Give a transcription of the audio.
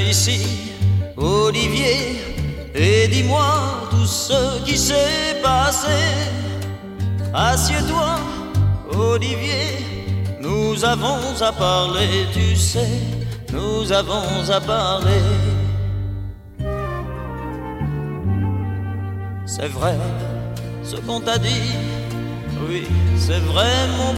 ici, Olivier, et dis-moi tout ce qui s'est passé. Assieds-toi, Olivier, nous avons à parler, tu sais, nous avons à parler. C'est vrai ce qu'on t'a dit, oui, c'est vrai mon